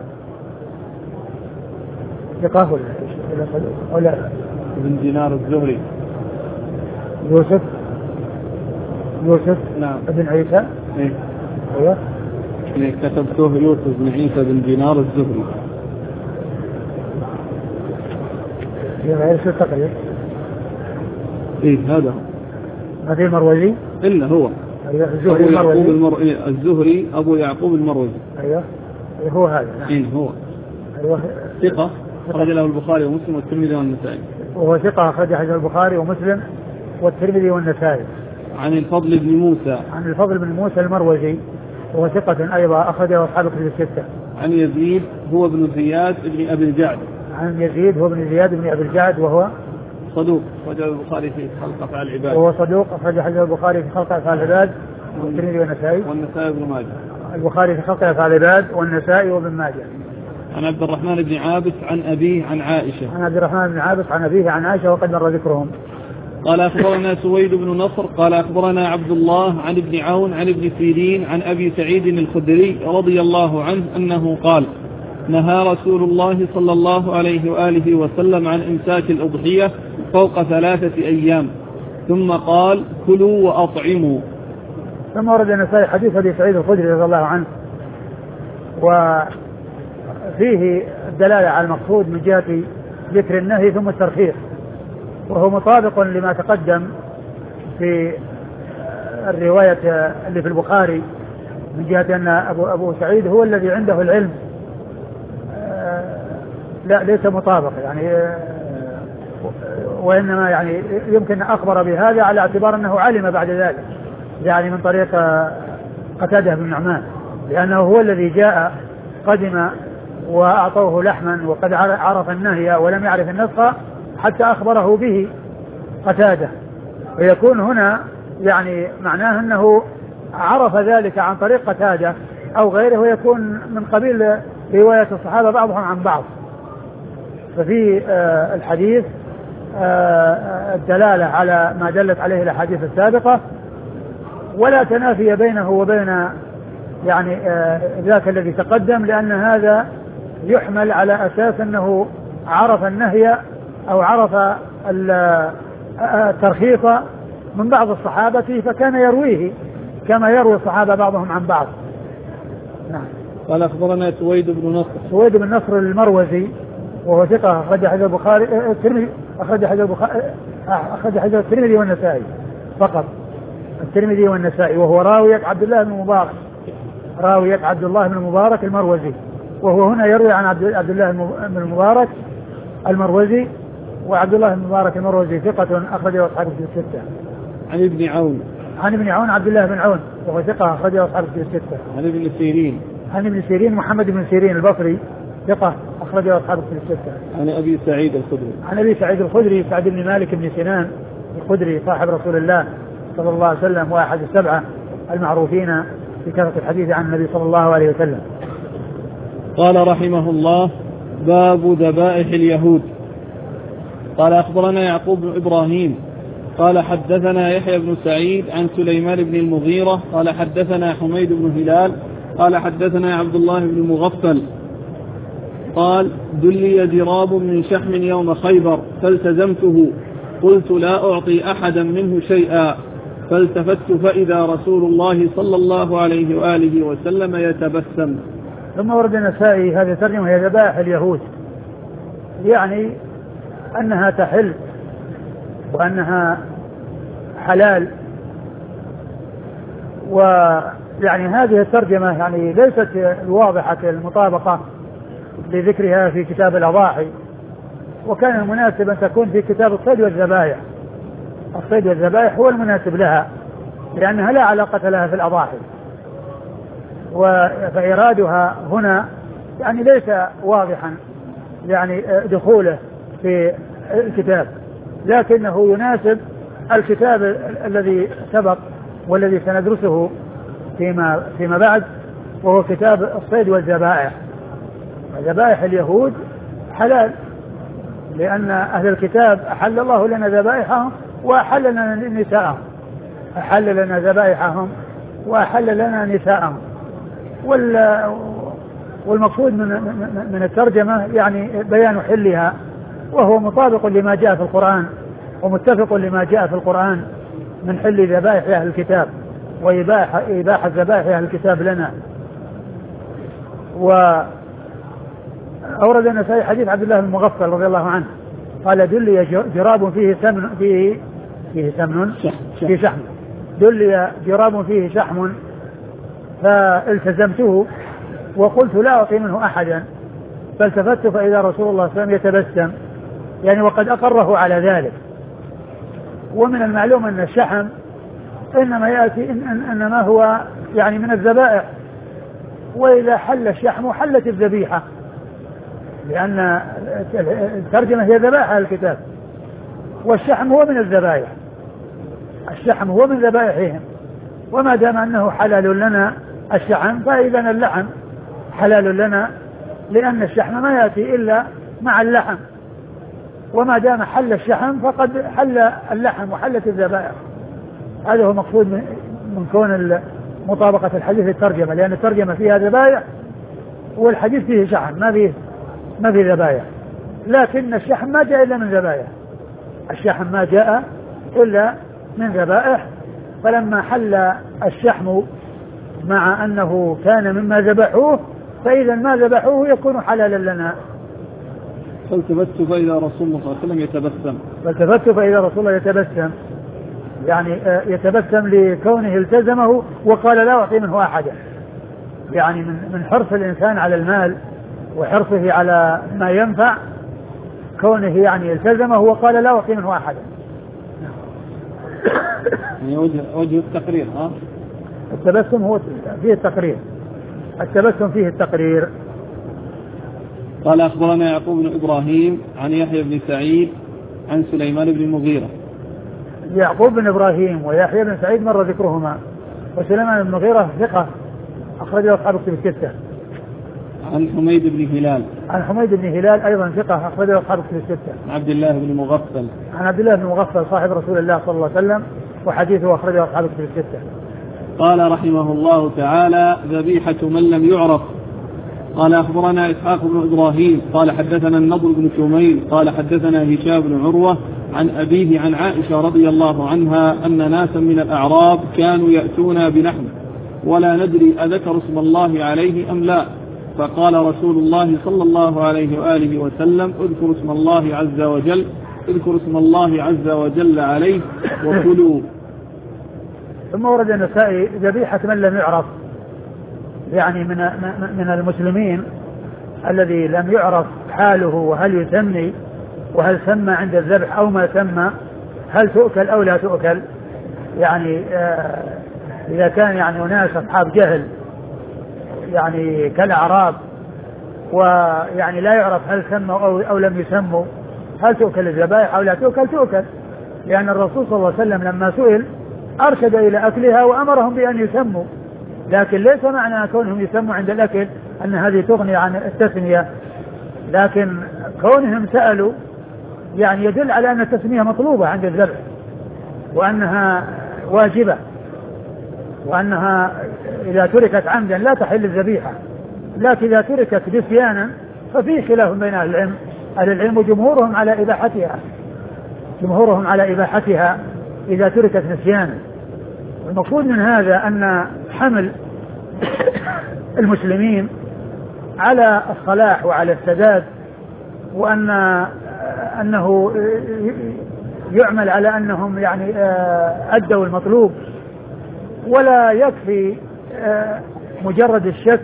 ثقة ولا بن دينار الزهري. يوسف نعم بن عيسى. إيه؟ أيوه كتبته يوسف بن عيسى بن دينار الزهري. غير تقريبا. إيه هذا ما في المروزي إلا هو. أيوه الزهري أبو يعقوب المروزي. أيوه هو هذا. إيه هو. أيوه ثقة أخرج له البخاري ومسلم والترمذي والنسائي. وهو ثقة أخرج له البخاري ومسلم والترمذي والنسائي. عن الفضل بن موسى المروزي وهو ثقة أيضا أخرجه أصحاب الكتب الستة. عن يزيد هو ابن زياد بن أبي الجعد. وهو صدوق أخرجه البخاري في خلق أفعال العباد. أخرجه البخاري في خلق أفعال العباد والترمذي والنسائي ابن ماجه. البخاري في خلق أفعال العباد والنسائي وابن ماجه. عن عبد الرحمن بن عابس عن أبيه عن عائشة. وقد مر ذكرهم. قال أخبرنا سويد بن نصر قال أخبرنا عبد الله عن ابن عون عن ابن سيرين عن أبي سعيد الخدري رضي الله عنه أنه قال نهى رسول الله صلى الله عليه وآله وسلم عن إمساك الأضحية فوق 3 أيام ثم قال كلوا وأطعموا. ثم ورد النسائي حديث أبي سعيد الخدري رضي الله عنه وفيه الدلالة على المقصود من جهة ذكر النهي ثم الترخيص، وهو مطابق لما تقدم في الرواية اللي في البخاري من جهة أن أبو سعيد هو الذي عنده العلم، لا ليس مطابق يعني، وإنما يعني يمكن أخبر بهذا على اعتبار أنه علم بعد ذلك يعني من طريق قتادة بن نعمان، لأنه هو الذي جاء قدم وأعطوه لحما وقد عرف النهي ولم يعرف النسخ حتى أخبره به قتادة، ويكون هنا يعني معناه أنه عرف ذلك عن طريق قتادة أو غيره، ويكون من قبيل رواية الصحابة بعضهم عن بعض. ففي الحديث الدلالة على ما دلت عليه الأحاديث السابقة، ولا تنافي بينه وبين يعني ذاك الذي تقدم، لأن هذا يحمل على أساس أنه عرف النهي أو عرف الترخيص من بعض الصحابة فكان كما يروي الصحابة بعضهم عن بعض. نعم. قال أخبرنا سويد بن نصر. سويد بن نصر المروزي وهو ثقة أخرج حديث البخاري الترمذي أخرج حديث الترمذي والنسائي فقط، الترمذي والنسائي، وهو راوية عبد الله بن المبارك، راوية عبد الله بن المبارك المروزي، وهو هنا يروي عن عبد الله بن المبارك المروزي، وعبد الله بن المبارك المروزي ثقة أخرجه أصحابه في الستة. عن ابن عون. عن ابن عون عبد الله بن عون وهو ثقة أخرجه أصحابه في الستة. عن ابن سيرين. عن ابن سيرين محمد بن سيرين البصري ثقة أخرجه أصحابه في الستة. عن أبي سعيد الخدري. عن أبي سعيد الخدري سعد بن مالك بن سنان الخدري صاحب رسول الله صلى الله عليه وسلم وأحد السبعة المعروفين بكثرة الحديث عن النبي صلى الله عليه وسلم. قال رحمه الله: باب ذبائح اليهود. قال أخبرنا يعقوب بن إبراهيم قال حدثنا يحيى بن سعيد عن سليمان بن المغيرة قال حدثنا حميد بن هلال قال حدثنا عبد الله بن مغفل قال: دلي جراب من شحم يوم خيبر فالتزمته، قلت لا أعطي أحدا منه شيئا، فالتفت فإذا رسول الله صلى الله عليه وآله وسلم يتبسم. ثم ورد النسائي هذه الترجمة هي ذبائح اليهود، يعني أنها تحل وأنها حلال. ويعني هذه الترجمة يعني ليست الواضحة المطابقة لذكرها في كتاب الأضاحي، وكان المناسب أن تكون في كتاب الصيد والذبائح. الصيد والذبائح هو المناسب لها لأنها لا علاقة لها في الأضاحي، فإرادها هنا يعني ليس واضحا يعني دخوله في الكتاب، لكنه يناسب الكتاب الذي سبق والذي سندرسه فيما بعد، وهو كتاب الصيد والذبائح. ذبائح اليهود حلال لأن أهل الكتاب أحل الله لنا ذبائحهم وأحل لنا نساءهم، أحل لنا ذبائحهم وأحل لنا نساءهم. والمقصود من الترجمة يعني بيان حلها، وهو مطابق لما جاء في القرآن ومتفق لما جاء في القرآن من حل ذبائح أهل الكتاب وإباحة ذبائح أهل الكتاب لنا. وأورد النسائي حديث عبد الله بن المغفل رضي الله عنه قال: دلي جراب فيه سمن فيه شحم، دلي جراب فيه شحم فالتزمته وقلت لا أعطي منه أحدا، فالتفت فإذا رسول الله صلى الله عليه وسلم يتبسم، يعني وقد أقره على ذلك. ومن المعلوم أن الشحم إنما يأتي إنما هو يعني من الذبائح، وإذا حل الشحم حلت الذبيحة، لأن الترجمة هي ذبائح الكتاب، والشحم هو من الذبائح، الشحم هو من ذبائحهم، وما دام أنه حلال لنا الشحم فإذا اللحم حلال لنا، لأن الشحم ما يأتي إلا مع اللحم، وما دام حل الشحم فقد حل اللحم وحلت الذبائح. هذا هو مقصود من كون مطابقة الحديث للترجمة، لأن الترجمة فيها ذبائح والحديث فيه شحم ما فيه ذبائح، لكن الشحم ما جاء إلا من ذبائح، الشحم ما جاء إلا من ذبائح. فلما حل الشحم مع أنه كان مما ذبحوه فإذا ما ذبحوه يكون حلالا لنا. فالتفت فإذا رسول الله صلى الله عليه وسلم يتبسم، فالتفت فإذا رسول الله يتبسم، يعني يتبسم لكونه التزمه وقال لا أعطي منه أحدا، يعني من حرص الإنسان على المال وحرصه على ما ينفع، كونه يعني التزمه وقال لا أعطي منه أحدا. يعني وجه التقرير. التبسم هو فيه التقرير، التبسم فيه التقرير. قال أخبرنا يعقوب بن إبراهيم عن يحيى بن سعيد عن سليمان بن المغيرة. يعقوب بن إبراهيم ويحيى بن سعيد مر ذكرهما، وسليمان بن المغيرة ثقة أخرجه أصحاب الكتب الستة. عن حميد بن هلال. عن حميد بن هلال أيضا ثقة أخرجه أصحاب الكتب الستة. عن عبد الله بن مغفل. عن عبد الله بن مغفل صاحب رسول الله صلى الله عليه وسلم وحديثه أخرجه أصحاب الكتب الستة. قال رحمه الله تعالى: ذبيحة من لم يعرف. قال أخبرنا إسحاق بن إبراهيم قال حدثنا النضر بن شميل قال حدثنا هشام بن عروة عن أبيه عن عائشة رضي الله عنها أن ناسا من الأعراب كانوا يأتونا بلحم ولا ندري أذكر اسم الله عليه أم لا، فقال رسول الله صلى الله عليه وآله وسلم اذكر اسم الله عز وجل، اذكر اسم الله عز وجل عليه وكلوا. ثم ورد النسائي ذبيحة من لم يعرف، يعني من المسلمين الذي لم يعرف حاله وهل يسمي وهل سمى عند الذبح أو ما سمى، هل تؤكل أو لا تؤكل. يعني إذا كان يعني أناس أصحاب جهل يعني كالأعراب ويعني لا يعرف هل سموا أو لم يسموا، هل تؤكل الذبائح أو لا تؤكل؟ تؤكل، لأن الرسول صلى الله عليه وسلم لما سئل أرشد إلى أكلها وأمرهم بأن يسموا، لكن ليس معنى كونهم يسموا عند الأكل أن هذه تغني عن التسمية، لكن كونهم سألوا يعني يدل على أن التسمية مطلوبة عند الذبح وأنها واجبة، وأنها إذا تركت عمدا لا تحل الذبيحة، لكن إذا تركت نسيانا ففي خلاف بين أهل العلم وجمهورهم على إباحتها إذا تركت نسيانا. المقصود من هذا أن حمل المسلمين على الصلاح وعلى السداد، وأنه يعمل على أنهم يعني أدوا المطلوب، ولا يكفي مجرد الشك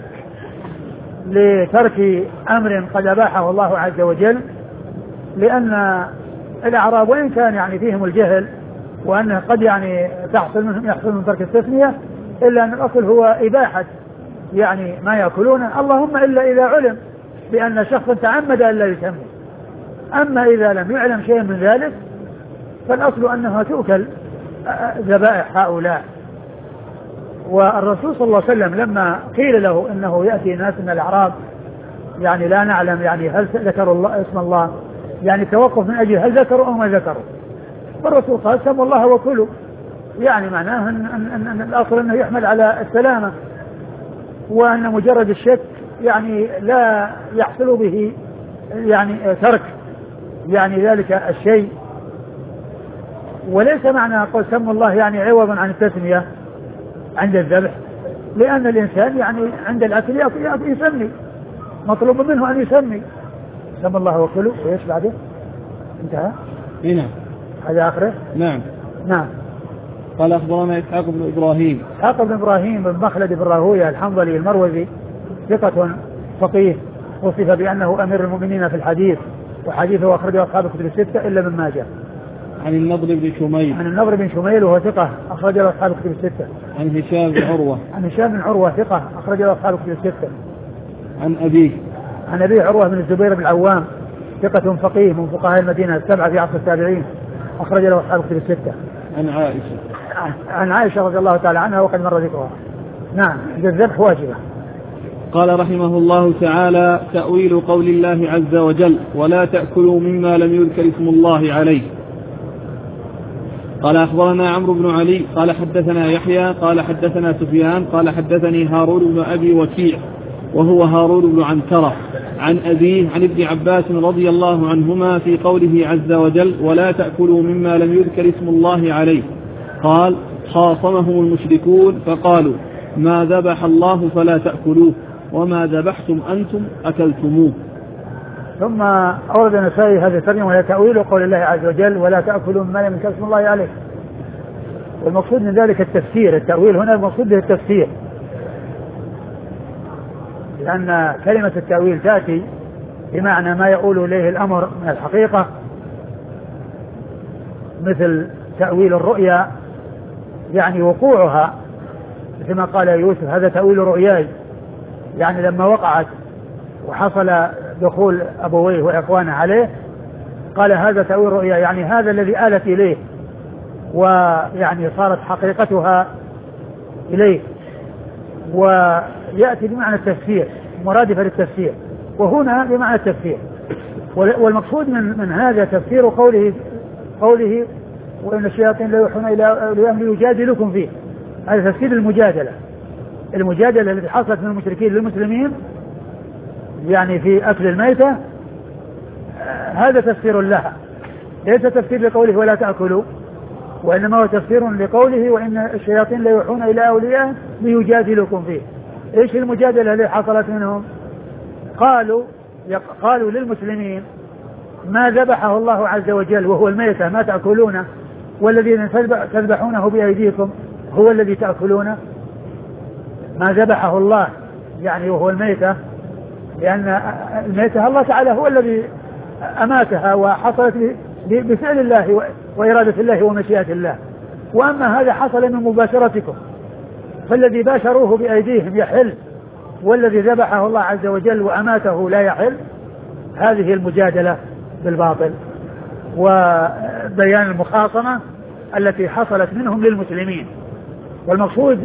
لترك أمر قد أباحه الله عز وجل، لأن الأعراب وإن كان يعني فيهم الجهل وأنه قد يعني يحصل من ترك التسمية، إلا أن الأصل هو إباحة يعني ما يأكلونه، اللهم إلا إذا علم بأن شخصا تعمد أن لا يسمي. أما إذا لم يعلم شيء من ذلك فالأصل أنها تؤكل ذبائح هؤلاء. والرسول صلى الله عليه وسلم لما قيل له إنه يأتي ناس من الأعراب يعني لا نعلم يعني هل ذكروا الله اسم الله، يعني توقف من أجل هل ذكروا أو ما ذكروا، فالرسول قال سموا الله وكلوا، يعني معناه أن الأصل أنه يحمل على السلامة، وأن مجرد الشك يعني لا يحصل به يعني ترك يعني ذلك الشيء. وليس معنى قول سموا الله يعني عوضا عن التسمية عند الذبح، لأن الإنسان يعني عند الأكل يسمي، مطلوب منه أن يسمي. سموا الله وكلوا ويش بعده انتهى هنا هذا آخره. نعم. قال أخبرنا إسحاق بن إبراهيم بن مخلد بن راهويه الحنظلي المروزي ثقة فقيه، وصف بأنه أمير المؤمنين في الحديث، وحديثه أخرجه أصحاب الكتب الستة إلا من ماجه. عن النضر بن شميل وهو ثقة أخرجه أصحاب الكتب الستة. عن هشام بن عروة ثقة أخرجه أصحاب الكتب الستة. عن أبيه عروة بن الزبير بن العوام ثقة فقيه من فقهاء المدينة السبعة في عصر التابعين أخرج له أصحاب الكتب الستة. عن عائشة رضي الله تعالى عنها وقد مر ذكرها. نعم، الذبح واجبة. قال رحمه الله تعالى: تأويل قول الله عز وجل: ولا تأكلوا مما لم يذكر اسم الله عليه. قال أخبرنا عمرو بن علي قال حدثنا يحيى قال حدثنا سفيان قال حدثني هارون بن أبي وكيع وهو هارون بن عنترة عن أبيه عن ابن عباس رضي الله عنهما في قوله عز وجل: ولا تأكلوا مما لم يذكر اسم الله عليه. قال: خاصمهم المشركون فقالوا: ما ذبح الله فلا تأكلوه، وما ذبحتم أنتم أكلتموه. ثم أورد النسائي هذا الترجمة وهي تأويل قول الله عز وجل: ولا تأكلوا مما لم يذكر اسم الله عليه. والمقصود من ذلك التفسير، التأويل هنا المقصود به التفسير، لأن كلمة التأويل تأتي بمعنى ما يؤول إليه الأمر من الحقيقة، مثل تأويل الرؤيا يعني وقوعها، مثل ما قال يوسف: هذا تأويل رؤياي، يعني لما وقعت وحصل دخول أبويه وإخوانه عليه قال هذا تأويل رؤيا، يعني هذا الذي آلت إليه ويعني صارت حقيقتها إليه. ويأتي بمعنى التفسير، مرادفة للتفسير، وهنا بمعنى التفسير. والمقصود من هذا تفسير قوله: وإن الشياطين لا يوحون إلى أوليائهم ليجادلوكم فيه. هذا تفسير المجادلة التي حصلت من المشركين للمسلمين يعني في أكل الميتة، هذا تفسير لها، ليس تفسير لقوله ولا تأكلوا، وإنما هو تفسير لقوله وإن الشياطين لا يوحون إلى أولياء ليجادلكم فيه. إيش المجادلة اللي حصلت منهم؟ قالوا للمسلمين ما ذبحه الله عز وجل وهو الميتة ما تأكلونه، والذين تذبحونه بأيديكم هو الذي تأكلونه. ما ذبحه الله يعني وهو الميتة، لأن الميتة الله تعالى هو الذي أماتها وحصلت بفعل الله وإرادة الله ومشيئة الله. وأما هذا حصل من مباشرتكم، فالذي باشروه بأيديهم يحل، والذي ذبحه الله عز وجل وأماته لا يحل. هذه المجادلة بالباطل وبيان المخاصمة التي حصلت منهم للمسلمين. والمقصود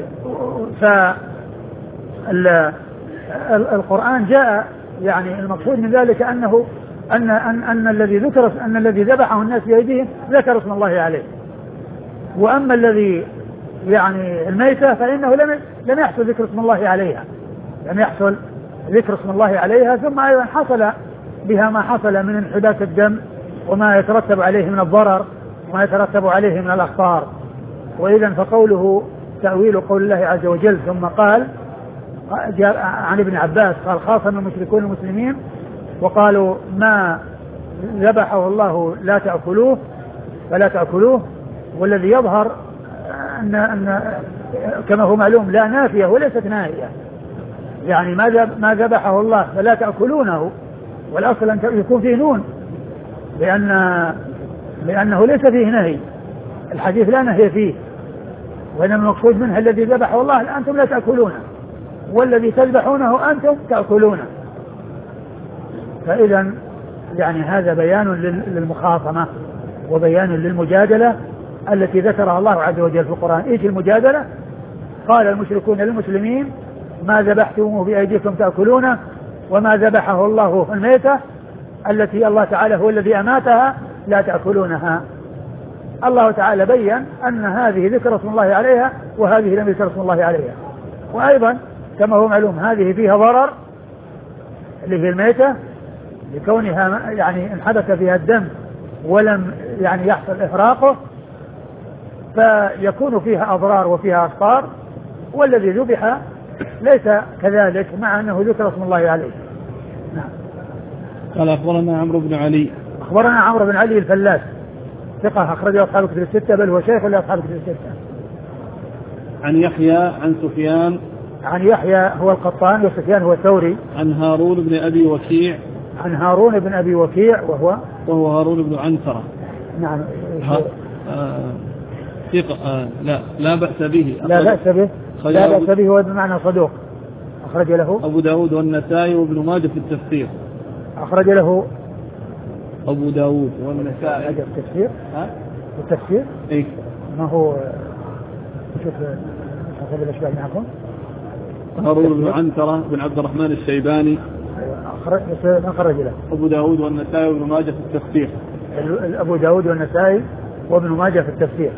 القرآن جاء يعني المقصود من ذلك أنه أن الذي ذكر أن الذي ذبحه الناس بأيديهم ذكر اسم الله عليه، وأما الذي يعني الميتة فإنه لم يحصل ذكر اسم الله عليها، لم يحصل ذكر اسم الله عليها. ثم أيضا حصل بها ما حصل من انحباس الدم وما يترتب عليه من الضرر وما يترتب عليه من الأخطار. وإذا فقوله تأويل قول الله عز وجل. ثم قال عن ابن عباس قال خاصم المشركون المسلمين وقالوا ما ذبحه الله لا تأكلوه فلا تأكلوه. والذي يظهر أن كما هو معلوم لا نافية وليست ناهية، يعني ما ذبحه الله فلا تأكلونه، والأصل أن يكون فيه نون لأنه ليس فيه نهي، الحديث لا نهي فيه، وإنما المقصود منها الذي ذبحه الله أنتم لا تأكلونه والذي تذبحونه أنتم تأكلونه. فإذا يعني هذا بيان للمخاصمة وبيان للمجادلة التي ذكرها الله عز وجل في القرآن. إيش المجادلة؟ قال المشركون للمسلمين ما ذبحتموه بأيديكم تأكلونه وما ذبحه الله الميتة التي الله تعالى هو الذي أماتها لا تأكلونها. الله تعالى بيّن أن هذه ذكر اسم الله عليها وهذه لم يذكر اسم الله عليها. وأيضا كما هو معلوم هذه فيها ضرر اللي هي الميتة لكونها يعني انحدث فيها الدم ولم يعني يحصل إحراقه، فيكون فيها أضرار وفيها أخطار. والذي ذبح ليس كذلك مع أنه ذكر اسم الله عليه. نعم. قال أخبرنا عمرو بن علي. أخبرنا عمرو بن علي الفلاس ثقة أخرجه أصحاب الكتب الستة بل هو شيخ لأصحاب الكتب الستة. عن يحيى عن سفيان. عن يحيى هو القطان وسفيان هو الثوري. عن هارون بن أبي وكيع. عن هارون بن أبي وكيع وهو هارون بن عنترة. نعم. ثقة لا بأس به. لا بأس به هو بمعنى صدوق. أخرج له أبو داود والنسائي وابن ماجه في التفسير. أخرج له أبو داود والنسائي في التفسير. التفسير إيه ما هو شوف حسب الأشباه معكم. هارون بن عنترة بن عبد الرحمن الشيباني. أخرج له أبو داود والنسائي وابن ماجه في التفسير. أبو داود والنسائي وابن ماجه في التفسير.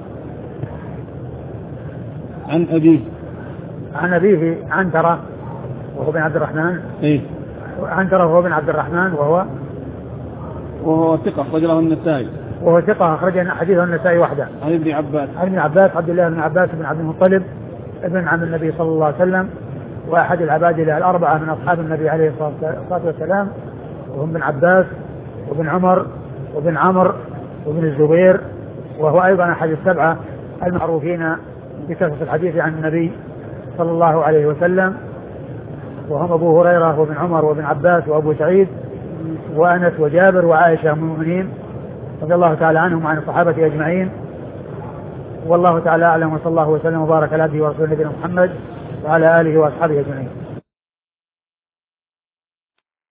عن أبيه عنترة وهو بن عبد الرحمن. إيه عنترة وهو بن عبد الرحمن وهو ثقة أخرج له النسائي. وهو ثقة أخرج حديثه النسائي وحده. عن ابن عباس عبد الله بن عباس بن عبد المطلب ابن عم النبي صلى الله عليه وسلم وأحد العبادلة الأربعة من أصحاب النبي عليه الصلاة والسلام، وهم بن عباس وابن عمر وابن عمرو وابن الزبير، وهو أيضا أحد السبعة المعروفين بكثرة الحديث عن النبي صلى الله عليه وسلم، وهم أبو هريرة وابن عمر وابن عباس وأبو سعيد وأنس وجابر وعائشة أم المؤمنين رضي الله تعالى عنهم وعن الصحابة أجمعين. والله تعالى أعلم، وصلى الله وسلم وبارك على عبده ورسوله نبينا محمد وعلى آله وأصحابه أجمعين.